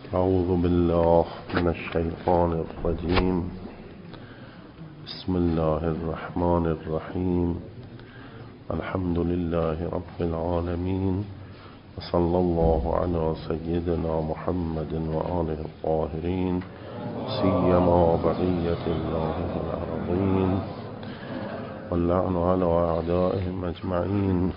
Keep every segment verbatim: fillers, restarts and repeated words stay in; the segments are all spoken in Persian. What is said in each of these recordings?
اعوذ بالله من الشیطان الرجیم. بسم الله الرحمن الرحیم. الحمد لله رب العالمین و صلی الله علی سیدنا محمد و آله الطاهرین سیما بقیة الله الارضین واللعن على اعدائهم اجمعین.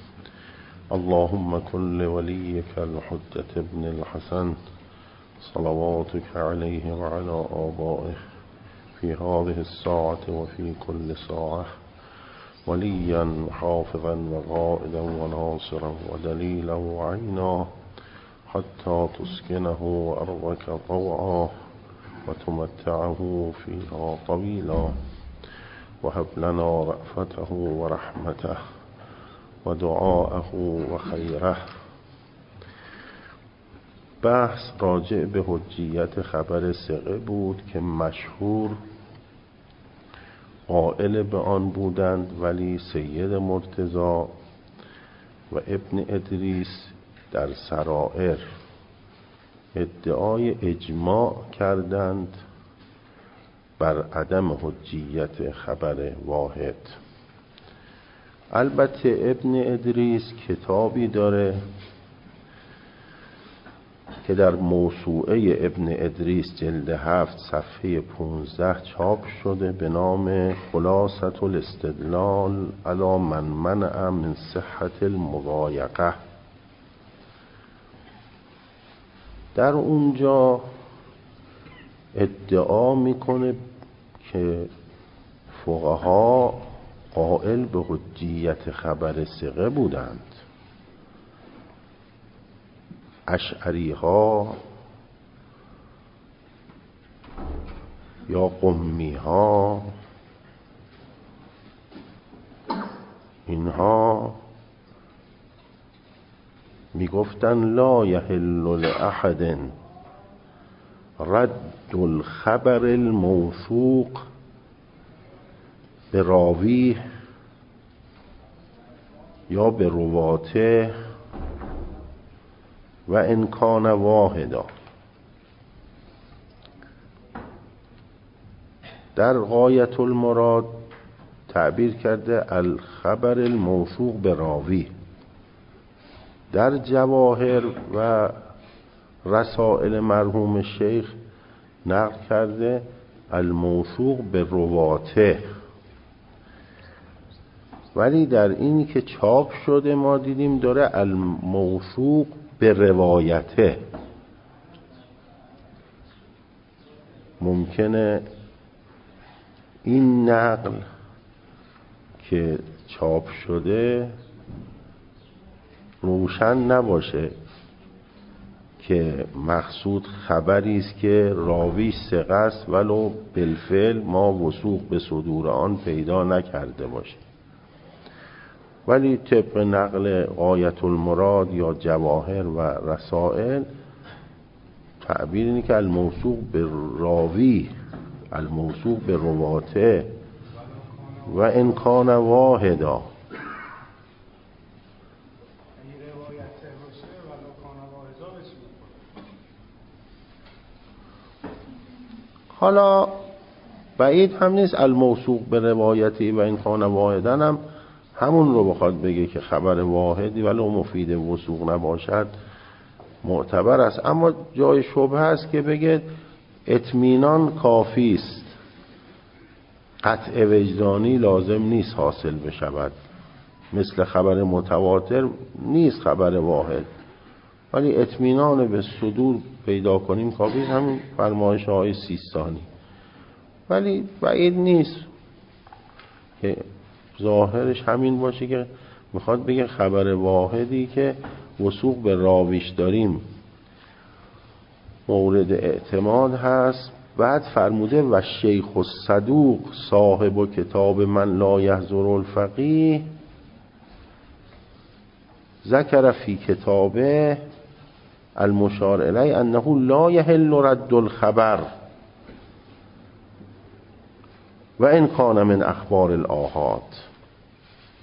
اللهم كن لوليك الحجة ابن الحسن صلواتك عليه وعلى آبائه في هذه الساعة وفي كل ساعة وليا حافظا وقائدا وناصرا ودليلا وعينا حتى تسكنه أرضك طوعا وتمتعه فيها طويلا وهب لنا رأفته ورحمته ودعاءه وخيره. بحث راجع به حجیت خبر ثقه بود که مشهور قائل به آن بودند، ولی سید مرتضی و ابن ادریس در سرائر ادعای اجماع کردند بر عدم حجیت خبر واحد. البته ابن ادریس کتابی داره که در موسوعه ابن ادریس جلد هفت صفحه پونزده چاپ شده به نام خلاصة الاستدلال علی من منع من صحة المضایقه. در اونجا ادعا میکنه که فقها قائل به حجیت خبر ثقه بودند. اشعری ها یا قمی ها اینها میگفتن لا یحل لأحد رد الخبر الموثوق به راوی یا به رواته و ان کان واحدا. در غایت المراد تعبیر کرده الخبر الموثوق به راوی. در جواهر و رسائل مرحوم شیخ نقل کرده الموثوق به رواته، ولی در اینی که چاپ شده ما دیدیم داره الموثوق به روایته. ممکنه این نقل که چاپ شده روشن نباشه که مقصود خبری است که راوی ثقه است ولو بالفعل ما وثوق به صدور آن پیدا نکرده باشه، ولی طبق نقل غایت المراد یا جواهر و رسائل تعبیر اینه که الموثوق به راوی، الموثوق به رواته و ان کان واحدا. حالا بعید هم نیست الموثوق به روایتی و ان کان واحدا هم همون رو بخواد بگه که خبر واحدی ولو مفید وثوق نباشد معتبر است. اما جای شبهه است که بگه اطمینان کافی است، قطع وجدانی لازم نیست حاصل بشود، مثل خبر متواتر نیست خبر واحد، ولی اطمینان به صدور پیدا کنیم کافی است. همین فرمایش های سیستانی. ولی بعید نیست که ظاهرش همین باشه که میخواد بگه خبر واحدی که وثوق به راویش داریم مورد اعتماد هست. بعد فرموده و شیخ الصدوق صاحب کتاب من لا یحضر الفقیه ذکر فی کتابه المشار الیه انه لا یحل رد الخبر و ان کان من اخبار الآحاد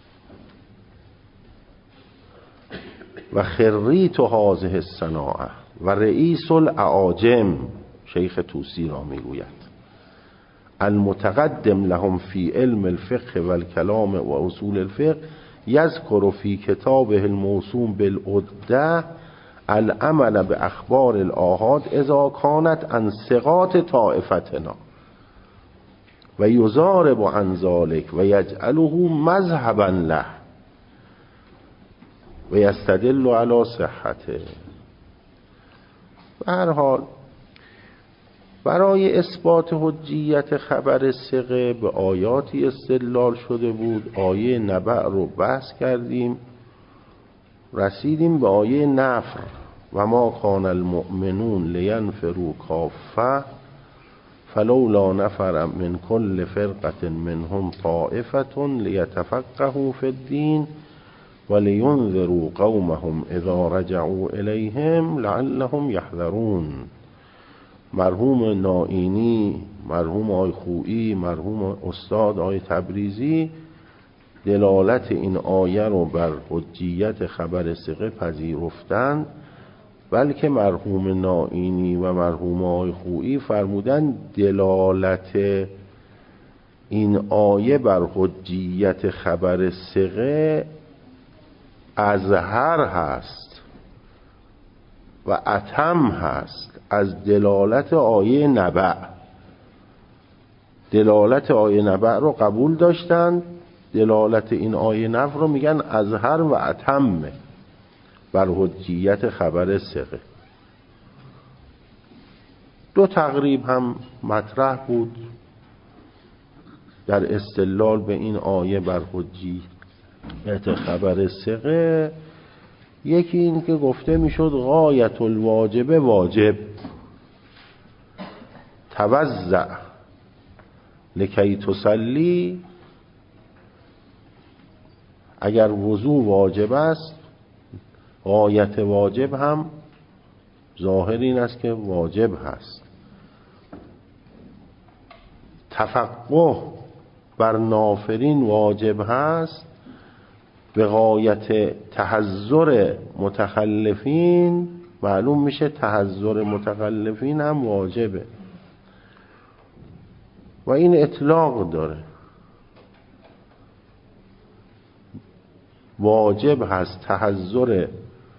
و خریت هذه الصناعه و رئیس الاعاجم شیخ طوسی را میگوید المتقدم لهم فی علم الفقه و الکلام و اصول الفقه یذکر فی کتابه الموسوم بالعده العمل به اخبار الآحاد اذا کانت عن ثقات طائفتنا و یضارب عن ذلک و یجعله مذهبا له و یستدل علی صحته. به هر حال برای اثبات حجیت خبر ثقه به آیاتی استدلال شده بود. آیه نبأ رو بحث کردیم، رسیدیم به آیه نفر و ما کان المؤمنون لینفروا کافه فلولا نفر من کل فرقة منهم طائفة لیتفقهوا فی الدین ولینذروا قومهم اذا رجعوا الیهم لعلهم یحذرون. مرحوم نائینی، مرحوم آقای خویی، مرحوم استاد آقای تبریزی دلالت این آیه رو بر حجیت خبر ثقه پذیرفتند، بلکه مرحوم نائینی و مرحوم آقای خویی فرمودن دلالت این آیه بر حجیت خبر ثقه اظهر هست و اتم هست از دلالت آیه نبأ. دلالت آیه نبأ رو قبول داشتن، دلالت این آیه نفر رو میگن اظهر و اتم بر حجیت خبر ثقه. دو تقریب هم مطرح بود در استدلال به این آیه بر حجیت خبر ثقه. یکی این که گفته میشد غایت الواجب واجب توزع لکی تصلی، اگر وضو واجب است غایت واجب هم ظاهر این است که واجب هست. تفقه بر نافرین واجب هست، به غایت تحذر متخلفین معلوم میشه تحذر متخلفین هم واجبه و این اطلاق داره. واجب هست تحذر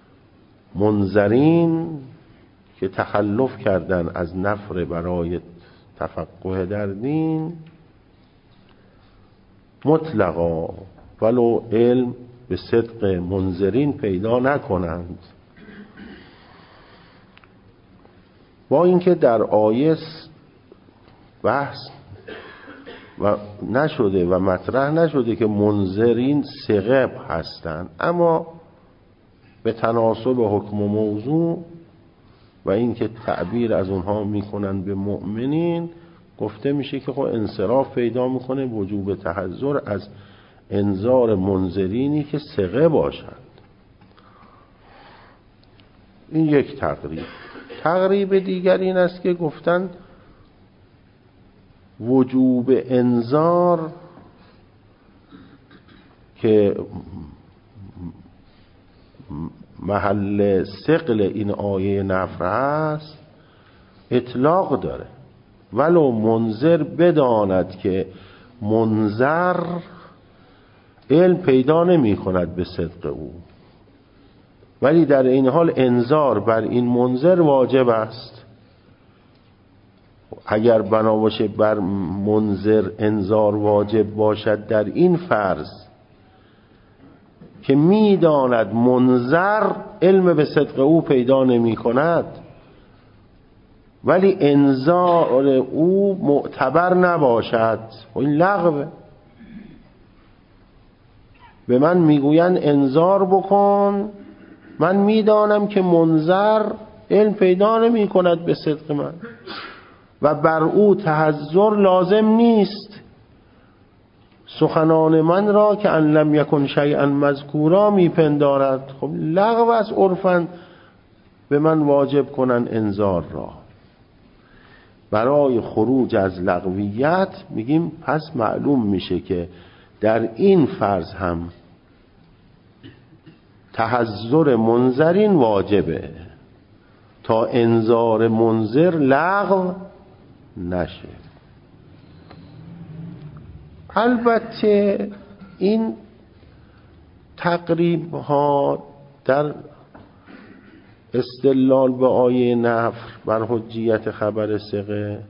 منذرین که تخلف کردن از نفر برای تفقه در دین مطلقا، ولو علم به صدق منذرین پیدا نکنند. با اینکه در آیه بحث و نشده و مطرح نشده که منذرین ثقه هستند، اما به تناسب حکم و موضوع و اینکه تعبیر از اونها میکنن به مؤمنین گفته میشه که خب انصراف پیدا میکنه وجوب تحذر از انذار منذرینی که ثقه باشند. این یک تقریب. تقریب دیگر این است که گفتن وجوب انذار که محل ثقل این آیه نفر هست اطلاق داره، ولو منذر بداند که منذر علم پیدا نمی کند به صدق او، ولی در این حال انذار بر این منذر واجب است. اگر بنا باشه بر منذر انذار واجب باشد در این فرض که میداند منذر علم به صدق او پیدا نمی کند ولی انذار او معتبر نباشد، و این لغوه. به من میگوین انذار بکن، من میدانم که منذر علم پیدا نمی کند به صدق من و بر او تحذر لازم نیست. سخنان من را که ان لم یکن شیئا مذکورا میپندارد. خب لغو از عرفاً به من واجب کنن انذار را. برای خروج از لغویت میگیم پس معلوم میشه که در این فرض هم تحذر منذرین واجبه تا انذار منذر لغو نشه. البته این تقریب ها در استدلال به آیه نفر بر حجیت خبر ثقه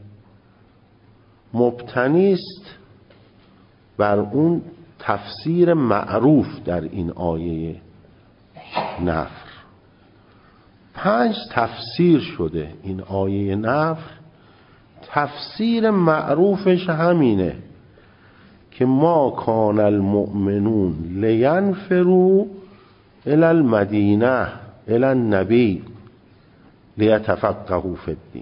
مبتنی است بر اون تفسیر معروف در این آیه نفر. پنج تفسیر شده این آیه نفر. تفسیر معروفش همینه که ما کان المؤمنون لینفروا الی المدینه الی النبی لیتفقهوا فی الدین.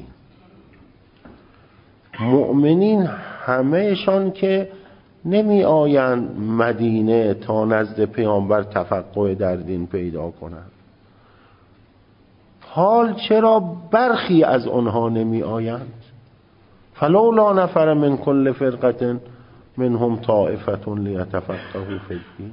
مؤمنین همهشان که نمی آیند مدینه تا نزد پیامبر تفقه در دین پیدا کنند. حال چرا برخی از آنها نمی آیند؟ فلولا نفر من کل فرقة منهم طائفة لیتفقهوا فی الدین.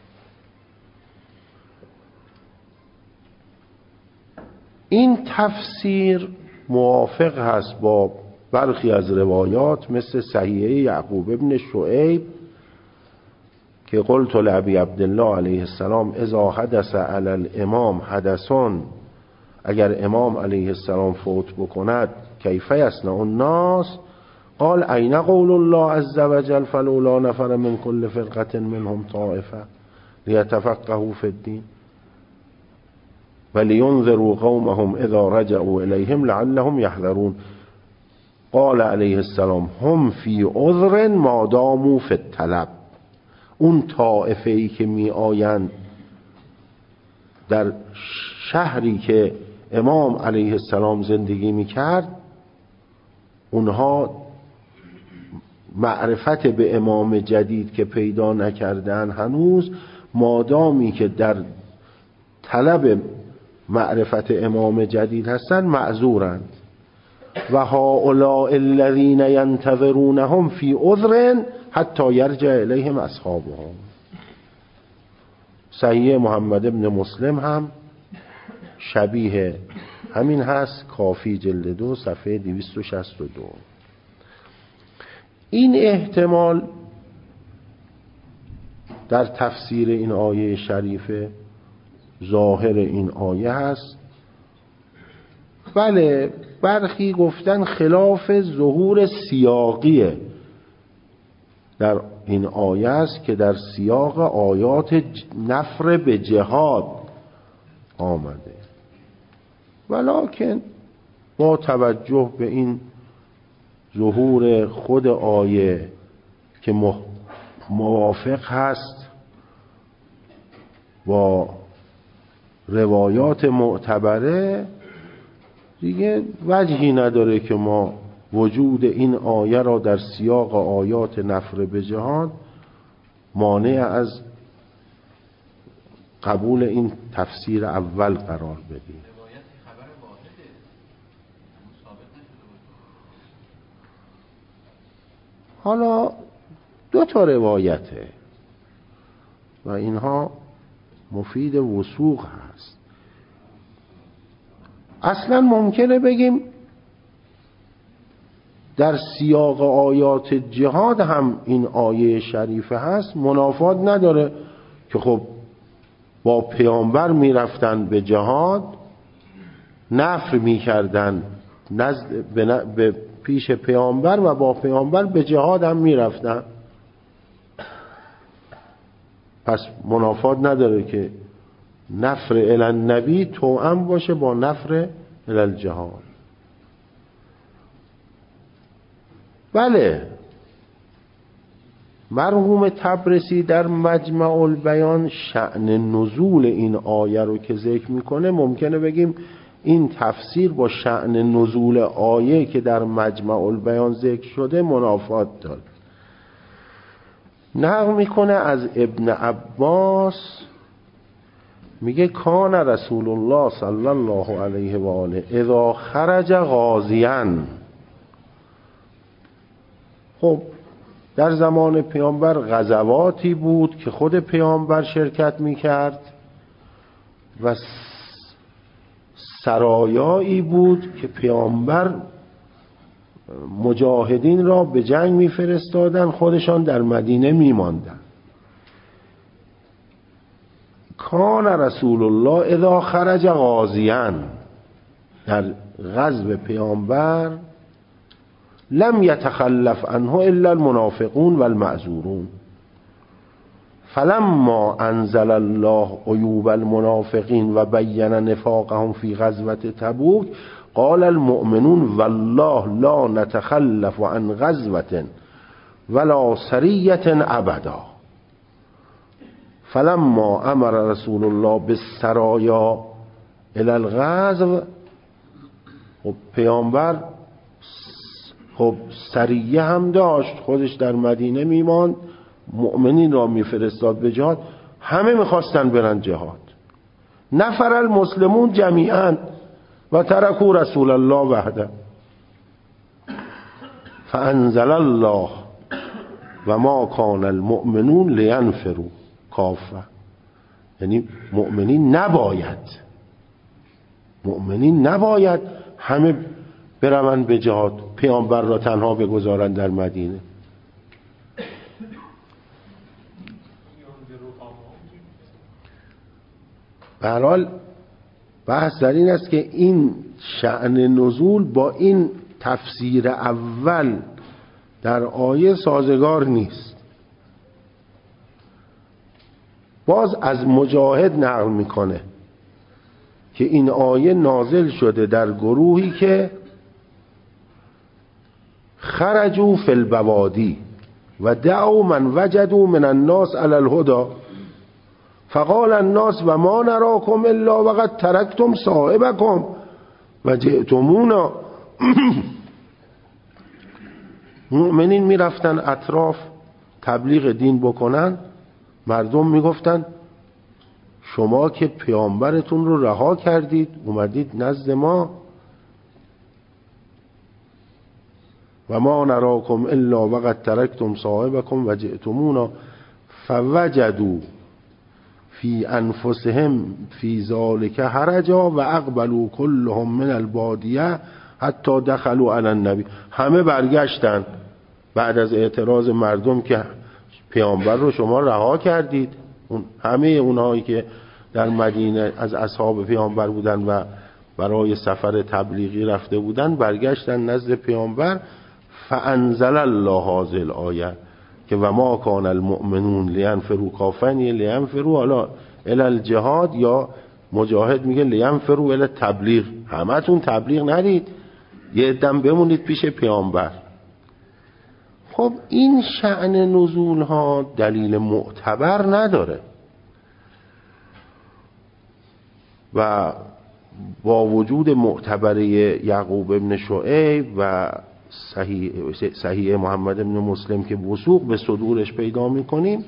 این تفسیر موافق هست با برخی از روایات مثل صحیحه یعقوب ابن شعیب که قلت لابی عبدالله علیه السلام اذا حدث علی الامام حدثون، اگر امام علیه السلام فوت بکند کیف یصنع الناس؟ قال این قول الله عز وجل فلولا نفر من کل فرقة منهم طائفة لیتفقهوا فی الدین ولینذروا قومهم اذا رجعوا الیهم لعلهم یحذرون. قال علیه السلام هم فی عذر ما داموا فی الطلب. اون طائفه ای که می آیند در شهری که امام علیه السلام زندگی می کرد، اونها معرفت به امام جدید که پیدا نکردن هنوز، مادامی که در طلب معرفت امام جدید هستن معذورند. و هؤلاء الذین ینتظرونهم فی عذر حتی یرجع الیهم اصحابهم. صحیح محمد ابن مسلم هم شبیه همین هست، کافی جلد دو صفحه دویست و شصت و دو. این احتمال در تفسیر این آیه شریفه ظاهر این آیه هست. بله، برخی گفتن خلاف ظهور سیاقیه در این آیه است که در سیاق آیات نفر به جهاد آمده، ولکن با توجه به این ظهور خود آیه که موافق هست با روایات معتبره، دیگه وجهی نداره که ما وجود این آیه را در سیاق آیات نفر به جهاد مانع از قبول این تفسیر اول قرار بدیم. حالا دو تا روایته و اینها مفید وثوق هست. اصلا ممکنه بگیم در سیاق آیات جهاد هم این آیه شریفه هست، منافات نداره که خب با پیامبر میرفتن به جهاد، نفر میکردن نزد به پیش پیامبر و با پیامبر به جهاد هم میرفتن. پس منافات نداره که نفر الی النبی توأم باشه با نفر الی الجهاد. بله، مرحوم تبرسی در مجمع البیان شأن نزول این آیه رو که ذکر میکنه، ممکنه بگیم این تفسیر با شأن نزول آیه که در مجمع البیان ذکر شده منافات داره. نقل میکنه از ابن عباس، میگه کان رسول الله صلی الله علیه و آله اذا خرج غازیاً. خب در زمان پیامبر غزواتی بود که خود پیامبر شرکت میکرد و سرایایی بود که پیامبر مجاهدین را به جنگ میفرستادن، خودشان در مدینه میماندن. کان رسول الله اذا خرج غازیاً، در غزو پیامبر لم یتخلف عنه الا المنافقون والمعذورون، فلما انزل الله عیوب المنافقین و بین نفاقهم فی غزوة تبوک قال المؤمنون والله لا نتخلف عن غزوة ولا سریة ابدا. فلما امر رسول الله بالسرایا الی الغزو، خب پیامبر خب سریه هم داشت، خودش در مدینه میماند، مؤمنین را میفرستاد به جهاد، همه میخواستن برن جهاد. نفر المسلمون جمیعا و ترکوا رسول الله وحده، فانزل الله و ما کان المؤمنون لینفروا کافه. یعنی مؤمنین نباید مؤمنین نباید همه برون به جهاد، پیامبر را تنها بگذارن در مدینه. به هر حال بحث در این است که این شأن نزول با این تفسیر اول در آیه سازگار نیست. باز از مجاهد نقل میکنه که این آیه نازل شده در گروهی که خرجوا فی البوادی و دعوا من وجدوا من الناس علی الهدى فقال الناس و ما نراکم الا وقد ترکتم صاحبکم و جئتمونا. مؤمنین میرفتن اطراف تبلیغ دین بکنن، مردم میگفتن شما که پیامبرتون رو رها کردید اومدید نزد ما، و ما نراکم الا وقد ترکتم صاحبکم و جئتمونا فوجدوا فی انفسهم فی ذلک حرجا و اقبلوا كلهم من البادیه حتی دخلوا علی النبی. همه برگشتن بعد از اعتراض مردم که پیامبر رو شما رها کردید. اون همه اونهایی که در مدینه از اصحاب پیامبر بودن و برای سفر تبلیغی رفته بودن برگشتن نزد پیامبر. فانزل الله هذه الآیه که و ما کان المؤمنون لینفروا کافه، لینفروا حالا الی الجهاد، یا مجاهد میگه لینفروا الی تبلیغ، همتون تبلیغ نرید، یه عده‌ام بمونید پیش پیامبر. خب این شأن نزول ها دلیل معتبر نداره و با وجود معتبر یعقوب ابن شعیب و صحیح, صحیح محمد ابن مسلم که وثوق به صدورش پیدا میکنیم،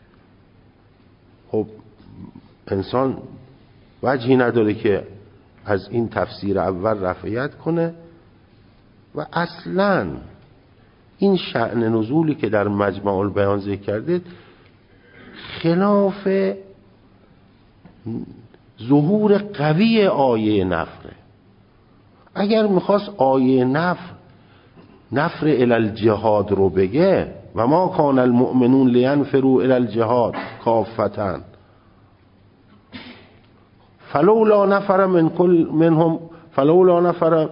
خب انسان وجهی نداره که از این تفسیر اول رفعیت کنه. و اصلاً این شأن نزولی که در مجمع البیان ذکر کرده خلاف ظهور قوی آیه نفره. اگر میخواست آیه نفر نفر الی الجهاد رو بگه و ما کان المؤمنون لینفروا الی الجهاد کافة فلولا نفر من کل منهم فلولا نفر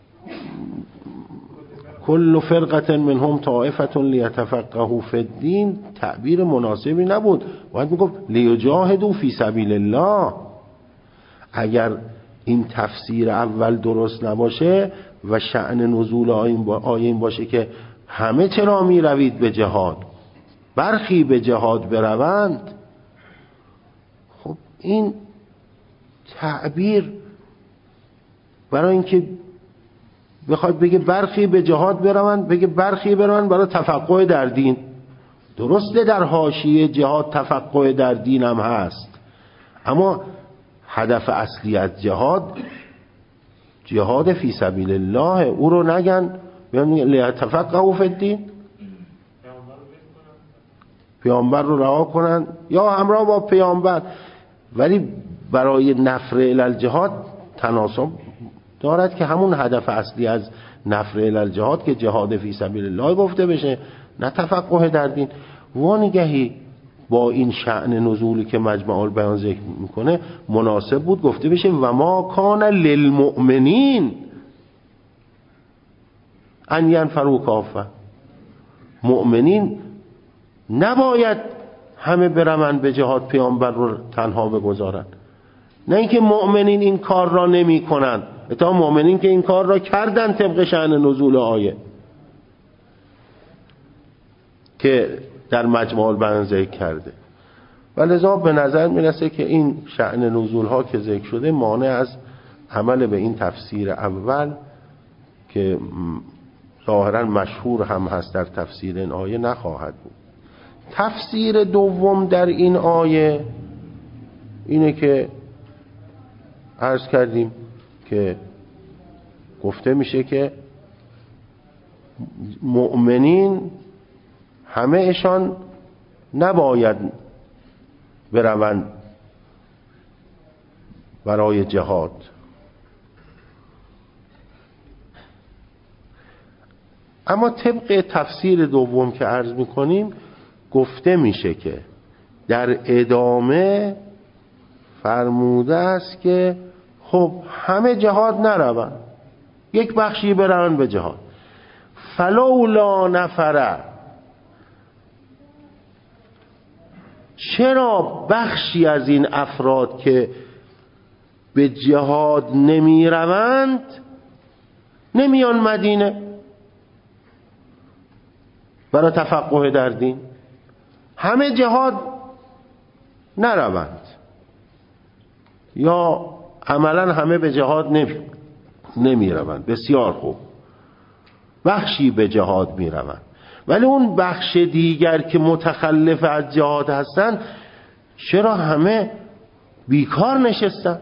کل فرقه منهم طائفه لیتفقهوا فی الدین، تعبیر مناسبی نبود، باید میگفت لیجاهدوا فی سبیل الله. اگر این تفسیر اول درست نباشه و شأن نزول آیه این باشه که همه چرا می روید به جهاد، برخی به جهاد بروند، خب این تعبیر برای اینکه بخواد بگه برخی به جهاد بروند، بگه برخی بروند برای تفقه در دین. درسته در حاشیه جهاد تفقه در دین هم هست، اما هدف اصلی از جهاد جهاد فی سبیل الله. او رو نگن لیتفقهوا فی الدین، پیامبر رو رها کنن یا همراه با پیامبر، ولی برای نفر الی الجهاد تناسب دارد که همون هدف اصلی از نفر الی الجهاد که جهاد فی سبیل الله گفته بشه، نه تفقه در دین. وانگهی با این شأن نزولی که مجمع البیان ذکر میکنه مناسب بود گفته بشه و ما کان للمؤمنین ان ینفروا کافه. مؤمنین نباید همه برون به جهاد پیامبر رو تنها بگذارن، نه اینکه مؤمنین این کار را نمی کنن، تا مؤمنین که این کار را کردن طبق شأن نزول آیه که در مجمع البیان ذکر کرده. و لذا به نظر میرسه که این شأن نزول ها که ذکر شده مانع از عمل به این تفسیر اول که ظاهرا مشهور هم هست در تفسیر این آیه نخواهد بود. تفسیر دوم در این آیه اینه که عرض کردیم که گفته میشه که مؤمنین همه اشان نباید بروند برای جهاد، اما طبق تفسیر دوم که عرض میکنیم گفته میشه که در ادامه فرموده است که خب همه جهاد نروند، یک بخشی برون به جهاد. فلولا نفره، چرا بخشی از این افراد که به جهاد نمی روند نمیان مدینه برای تفقه در دین؟ همه جهاد نروند یا عملا همه به جهاد نمی نمی روند. بسیار خوب، بخشی به جهاد می روند، ولی اون بخش دیگر که متخلف از جهاد هستن چرا همه بیکار نشستن؟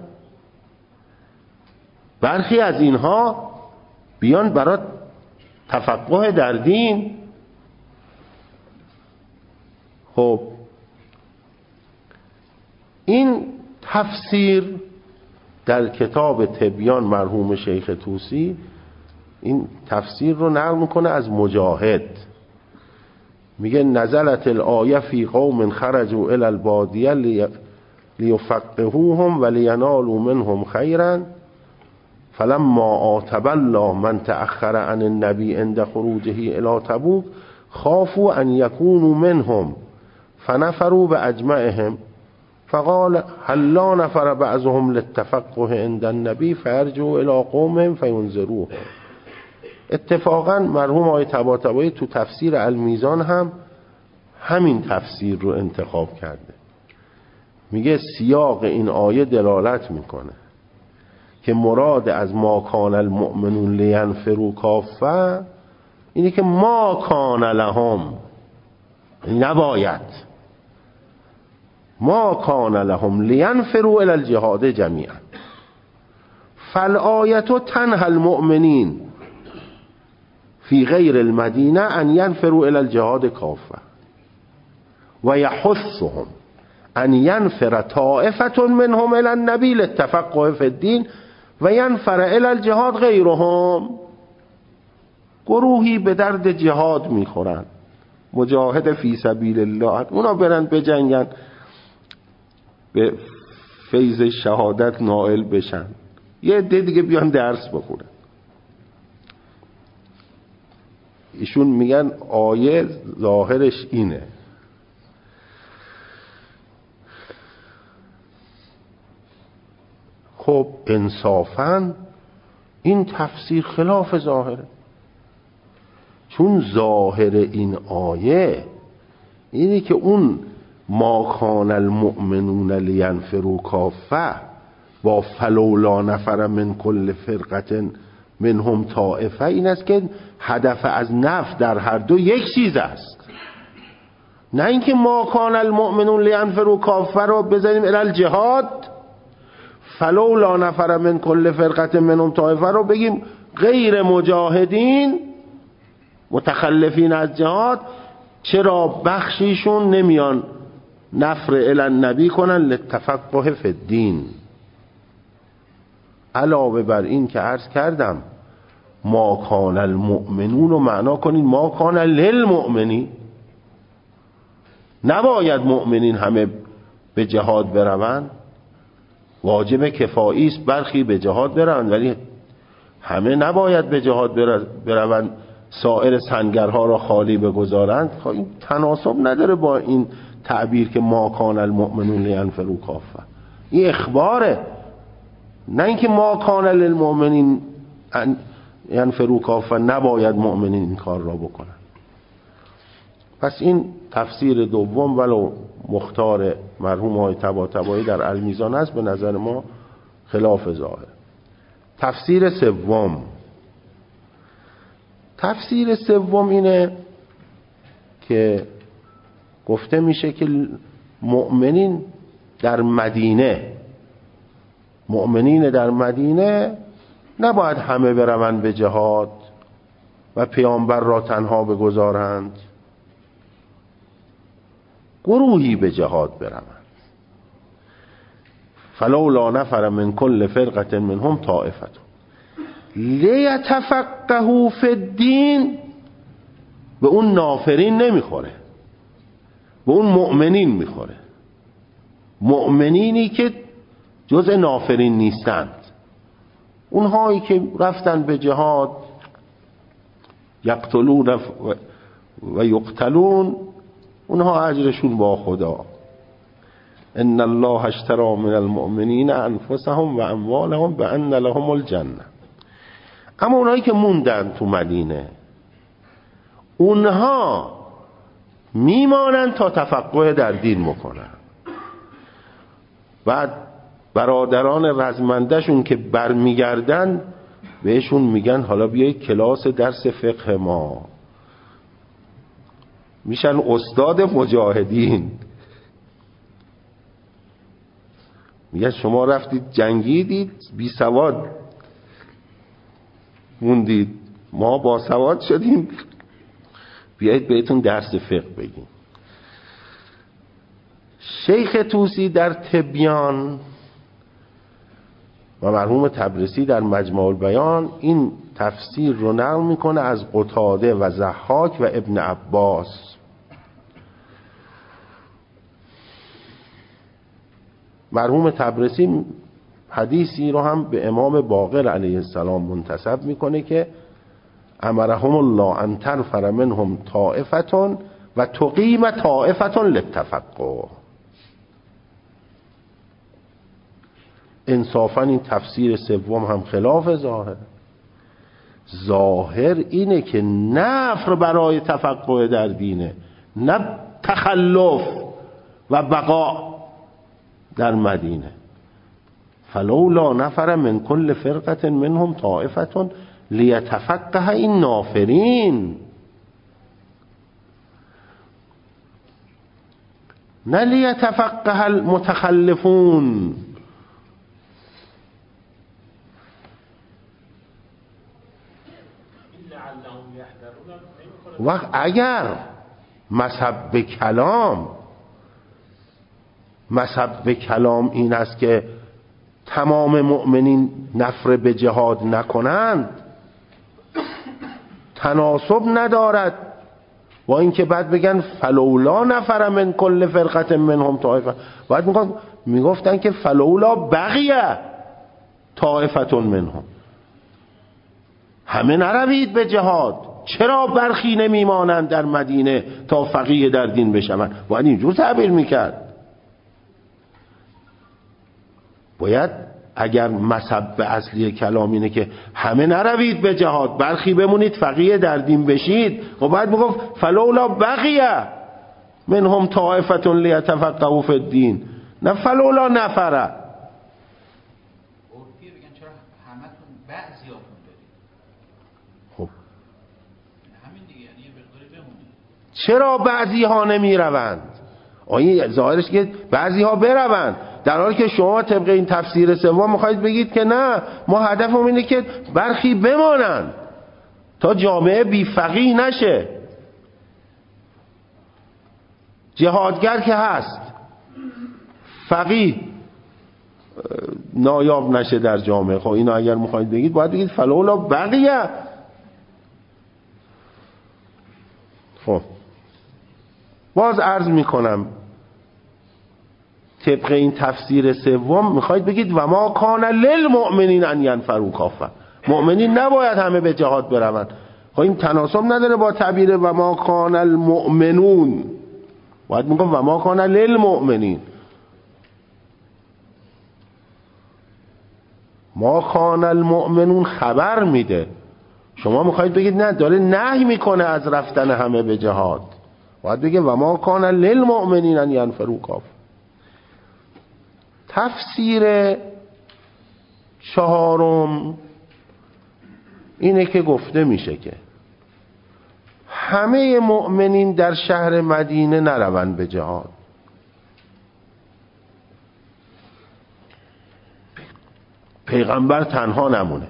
برخی از اینها بیان برای تفقه در دین. خب این تفسیر در کتاب تبیان مرحوم شیخ طوسی این تفسیر رو نقل میکنه از مجاهد. میگه نزلت الآیه فی قوم خرجوا الی البادیه لیفقهوهم ولینالوا منهم خیرا فلما عاتب الله من تأخر عن النبی عند خروجه الی تبوک خافوا ان یکونوا منهم فنفروا باجمعهم فقال هل لا نفر بعضهم للتفقه عند النبی فيرجعوا الى قومهم فینذروهم. اتفاقا مرحوم آقای طباطبایی تو تفسیر المیزان هم همین تفسیر رو انتخاب کرده. میگه سیاق این آیه دلالت میکنه که مراد از ما کان المؤمنون لینفروا کافه اینه که ما کان لهم، نباید، ما کان لهم لینفروا الی الجهاد جمیعا فالآیه تنهی المؤمنین فی غیر المدینه ان ینفروا الی الجهاد کافه و یحثهم ان ینفر طائفه منهم الی النبی للتفقه فی الدین و ینفر الی الجهاد غیرهم. گروهی به درد جهاد میخورن، مجاهد فی سبیل الله، اونا برن بجنگن به فیض شهادت نائل بشن، یه عده دیگه بیان درس بخونن. ایشون میگن آیه ظاهرش اینه. خب انصافاً این تفسیر خلاف ظاهره، چون ظاهر این آیه اینه که اون ما کان المؤمنون لینفروا کافه با فلولا نفر من کل فرقه منهم طائفه این است که هدف از نفع در هر دو یک چیز است، نه اینکه ما کان المؤمنون لینفروا کافه رو بزنیم الی الجهاد، فلولا نفر من کل فرقه منهم طائفه رو بگیم غیر مجاهدین متخلفین از جهاد چرا بخشیشون نمیان نفر الی النبی کنن للتفقه فی الدین. علاوه بر این که عرض کردم ما کان المؤمنون رو معنا کنین ما کان للمؤمنین، نباید مؤمنین همه به جهاد بروند، واجب کفایی است برخی به جهاد بروند ولی همه نباید به جهاد بروند، سایر سنگرها را خالی بگذارند. خب این تناسب نداره با این تعبیر که ما کان المؤمنون لینفروا کافه. این اخباره، نه اینکه ما کان للمؤمنین ینفروا کافه، نباید مؤمنین این کار را بکنن. پس این تفسیر دوم ولو مختار مرحوم های طباطبایی در المیزان است، به نظر ما خلاف ظاهر. تفسیر سوم تفسیر سوم اینه که گفته میشه که مؤمنین در مدینه مؤمنین در مدینه نباید همه بروند به جهاد و پیامبر را تنها بگذارند، گروهی به جهاد بروند. فلولا نفر من کل فرقة منهم طائفة لیتفقهوا فی الدین، به اون نافرین نمیخوره، به اون مؤمنین میخوره، مؤمنینی که جز نافرین نیستند، اونهایی که رفتن به جهاد یقتلون و یقتلون، اونها اجرشون با خدا. ان الله اشتری من المؤمنین انفسهم و اموالهم بان لهم الجنه. اما اونهایی که موندن تو مدینه اونها میمانن تا تفقه در دین بکنن. بعد برادران رزمندهشون که برمیگردن بهشون میگن حالا بیای کلاس درس فقه ما، میشن استاد مجاهدین. میگن شما رفتید جنگیدید بی سواد موندید، ما با سواد شدیم، بیایید بهتون درس فقه بگیم. شیخ طوسی در تبیان و مرحوم تبرسی در مجمع البیان این تفسیر رو نقل میکنه از قتاده و ضحاک و ابن عباس. مرحوم تبرسی حدیثی رو هم به امام باقر علیه السلام منتسب میکنه که امرهم الله ان تنفر منهم طائفة و تقیم طائفة للتفقه. انصافا این تفسیر سوم هم خلاف ظاهر. ظاهر اینه که نفر برای تفقه در دینه، نه تخلف و بقا در مدینه. فلولا نفر من کل فرقة منهم طائفة لیتفقه، این نافرین، نه لیتفقه المتخلفون. وقت اگر مذهب کلام مذهب کلام این است که تمام مؤمنین نفر به جهاد نکنند، تناسب ندارد با اینکه بعد بگن فلولا نفر من کل فرقة منهم طائفه. بعد میگفتن که فلولا بقیه طائفة منهم، همه نروید به جهاد، چرا برخی نمیمانند در مدینه تا فقیه در دین بشوند. باید اینجور تعبیر میکرد. باید اگر مذهب اصلی کلام اینه که همه نروید به جهاد، برخی بمونید فقیه در دین بشید، و بعد میگفت فلولا بقیه منهم طائفة لیتفقهوا فی الدین، نه فلولا نفره. چرا بعضی ها نمی روند؟ آیه ظاهرش که بعضی ها بروند، در حالی که شما طبق این تفسیر سوم میخواید بگید که نه، ما هدفمون اینه که برخی بمانند تا جامعه بی فقیه نشه. جهادگر که هست، فقیه نایاب نشه در جامعه. خب اینو اگر میخواید بگید باید بگید فلولا بقیه. خب باز عرض میکنم طبق این تفسیر سوم میخواید بگید و ما کان للمؤمنین ان ینفروا کافه، مؤمنین نباید همه به جهاد بروند. خب این تناسب نداره با تعبیر و ما کان المؤمنون، باید میگم و ما کان للمؤمنین. ما کان المؤمنون خبر میده، شما میخواید بگید نه داره نهی میکنه از رفتن همه به جهاد، باید بگه و ما کان للمؤمنین ان ینفروا کافه. تفسیر چهارم اینه که گفته میشه که همه مؤمنین در شهر مدینه نروند به جهاد، پیغمبر تنها نمونه،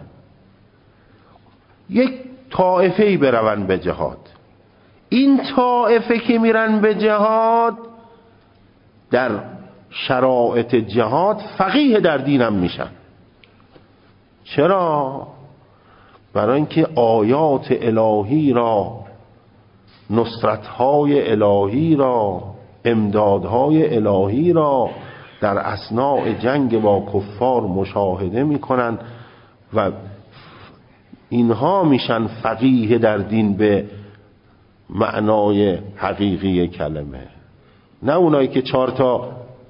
یک طائفه‌ای بروند به جهاد. این طائفه که میرن به جهاد در شرایط جهاد فقیه در دینم میشن. چرا؟ برای اینکه آیات الهی را، نصرتهای الهی را، امدادهای الهی را در اثناء جنگ با کفار مشاهده میکنن و اینها میشن فقیه در دین به معنای حقیقی کلمه، نه اونایی که چهار تا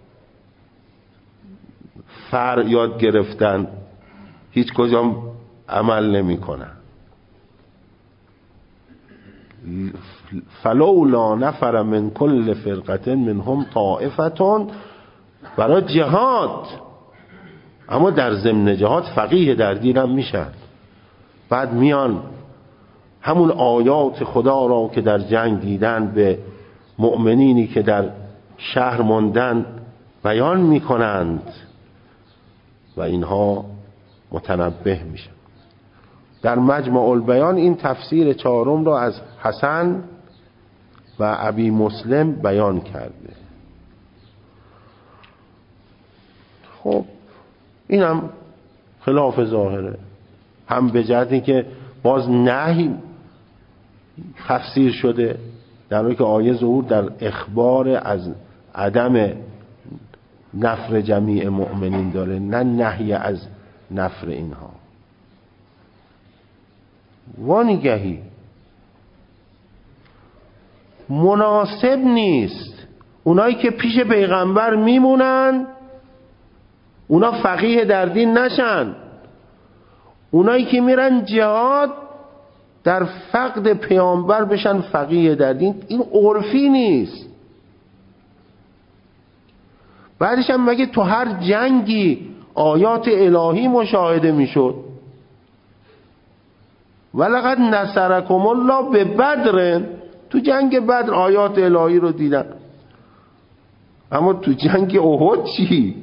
فر یاد گرفتن هیچ کجام عمل نمی کنن. فلولا نفر من کل فرقه منهم طائفه، برای جهاد، اما در ضمن جهاد فقیه در دین هم میشن. بعد میان همون آیات خدا را که در جنگ دیدن به مؤمنینی که در شهر موندن بیان میکنند و اینها متنبه میشن. در مجمع البیان این تفسیر چهارم را از حسن و ابی مسلم بیان کرده. خب اینم خلاف ظاهره، هم به جهتی که باز نهی تفسیر شده در حالی که آیه ظهور در اخبار از عدم نفر جمیع مؤمنین داره، نه نهی از نفر اینها. وانگهی مناسب نیست اونایی که پیش پیغمبر میمونن اونا فقیه در دین نشن، اونایی که میرن جهاد در فقد پیامبر بشن فقیه در دین. این عرفی نیست. بعدش هم مگه تو هر جنگی آیات الهی مشاهده میشد؟ ولقد نصرکم الله به بدر، تو جنگ بدر آیات الهی رو دیدن، اما تو جنگ احد چی؟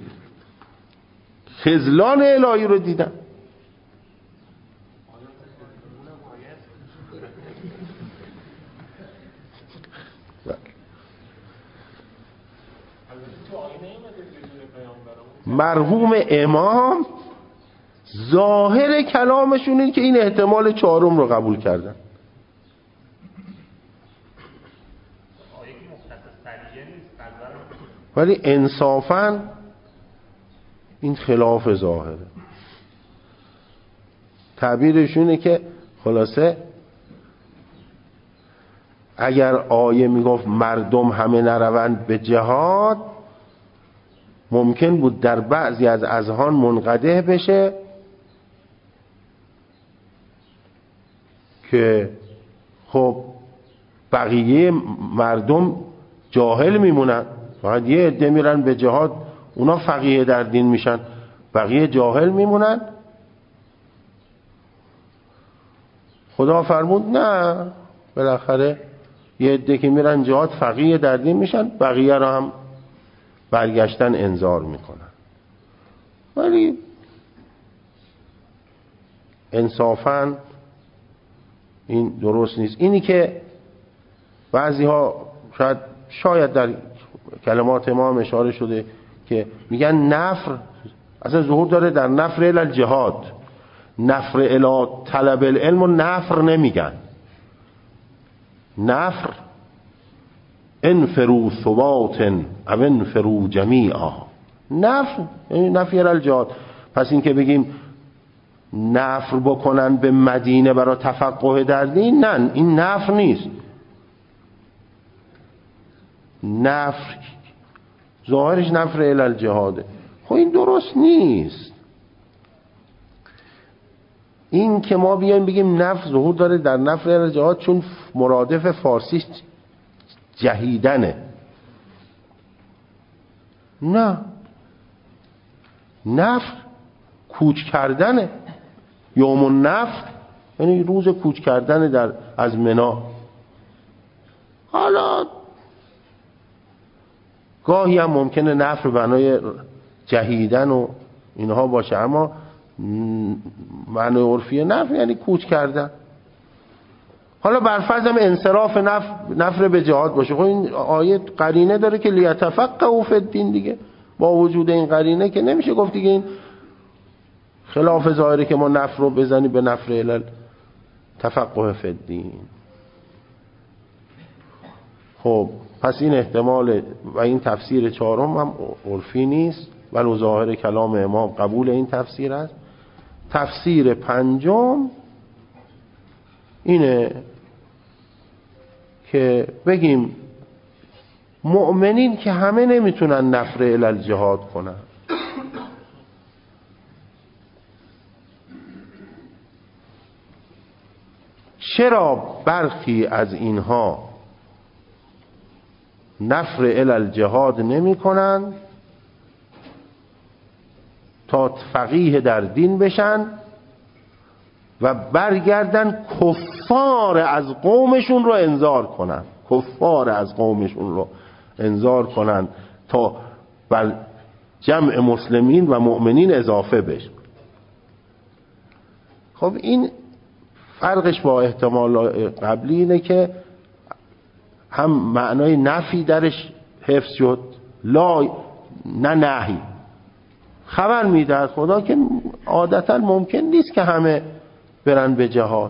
خذلان الهی رو دیدن. مرحوم امام ظاهر کلامشون اینه که این احتمال چهارم رو قبول کردن. ولی انصافاً این خلاف ظاهره. تعبیرشونه که خلاصه اگر آیه میگفت مردم همه نروند به جهاد، ممکن بود در بعضی از اذهان منقدح بشه که خب بقیه مردم جاهل میمونن، فقط یه عده میرن به جهاد اونا فقیه در دین میشن، بقیه جاهل میمونن. خدا فرمود نه، بالاخره یه عده که میرن جهاد فقیه در دین میشن، بقیه رو هم برگشتن انذار میکنن. ولی انصافاً این درست نیست. اینی که بعضی ها شاید شاید در کلمات ما هم اشاره شده که میگن نفر اصلا ظهور داره در نفر الی الجهاد. نفر الی طلب العلم و نفر نمیگن. نفر انفروا ثبات او انفروا جمیعا. نفر یعنی نفی الی الجهاد. پس این که بگیم نفر بکنن به مدینه برای تفقه در دین، نه، این نفر نیست. نفر ظاهرش نفر الی الجهاده. خب این درست نیست. این که ما بیایم بگیم نفر ظهور داره در نفر الی الجهاد چون مرادف فارسی جهیدنه، نه، نفر کوچ کردنه. یوم النفر یعنی روز کوچ کردن در از منی. حالا گاهی هم ممکنه نفر بنای جهیدن و اینها باشه، اما معنی عرفی نفر یعنی کوچ کردن. حالا برفرض هم انصراف نفر نفر به جهاد باشه. خب این آیه قرینه داره که لیتفقهوا فی الدین دیگه. با وجود این قرینه که نمیشه گفت دیگه این خلاف ظاهره که ما نفر رو بزنی به نفر الی تفقه فی الدین. خب پس این احتمال و این تفسیر چهارم هم عرفی نیست، ولی ظاهر کلام امام قبول این تفسیر است. تفسیر پنجم اینه که بگیم مؤمنین که همه نمیتونن نفر الی الجهاد کنن. چرا برخی از اینها نفر الی الجهاد نمی کنن تا فقیه در دین بشن و برگردن کفار از قومشون رو انذار کنن، کفار از قومشون رو انذار کنن تا بر جمع مسلمین و مؤمنین اضافه بشه. خب این فرقش با احتمال قبلی اینه که هم معنای نفی درش حفظ شد، لا نه نهی. خبر میده از خدا که عادتا ممکن نیست که همه برن به جهاد،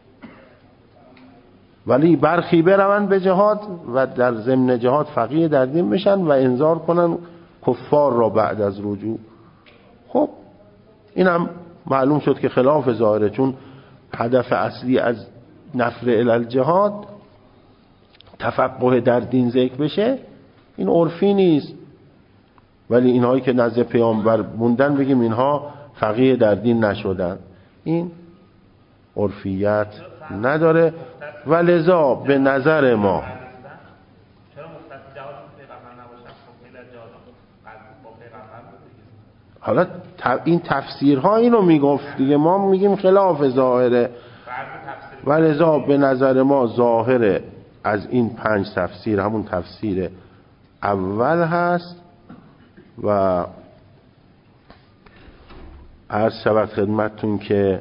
ولی برخی برون به جهاد و در ضمن جهاد فقیه در دین بشن و انذار کنن کفار را بعد از رجوع. خب اینم معلوم شد که خلاف ظاهره، چون هدف اصلی از نفر الی الجهاد تفقه در دین ذکر بشه، این عرفی نیست. ولی اینهایی که نزد پیامبر موندن بگیم اینها فقیه در دین نشدن، این عرفیت نداره. و لذا به نظر ما حالا این تفسیرها اینو میگفت دیگه، ما میگیم خلاف ظاهره. و لذا به نظر ما ظاهر از این پنج تفسیر همون تفسیر اول هست. و عرض شود خدمتتون که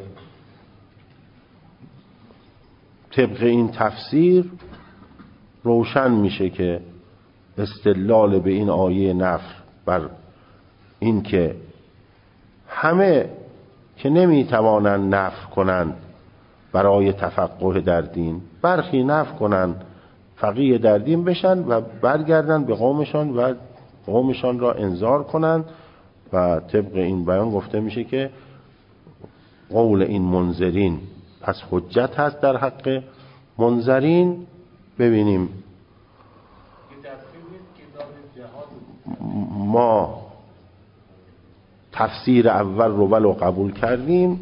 طبق این تفسیر روشن میشه که استدلال به این آیه نفر بر این که همه که نمیتوانند نفر کنند برای تفقه در دین، برخی نفر کنند فقیه در دین بشن و برگردن به قومشان و قومشان را انذار کنند. و طبق این بیان گفته میشه که قول این منذرین پس حجت هست در حق منذرین. ببینیم ما تفسیر اول رو ولو قبول کردیم،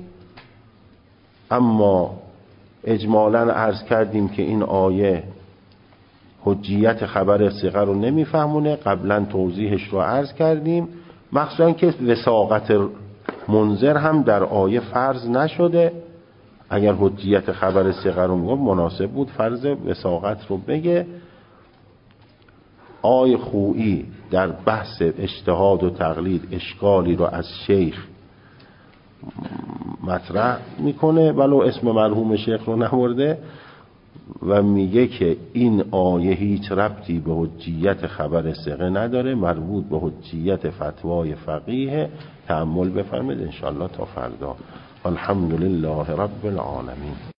اما اجمالاً عرض کردیم که این آیه حجیت خبر ثقه رو نمیفهمونه. قبلا توضیحش رو عرض کردیم، مخصوصا که وثاقت منذر هم در آیه فرض نشده. اگر حجیت خبر ثقه رو میگم مناسب بود فرض وثاقت رو بگه. آی خویی در بحث اجتهاد و تقلید اشکالی رو از شیخ مطرح میکنه، ولو اسم مرحوم شیخ رو نبرده، و میگه که این آیه هیچ ربطی به حجیت خبر ثقه نداره، مربوط به حجیت فتوای فقیه. تأمل بفرمید انشاءالله تا فردا. الحمدلله رب العالمین.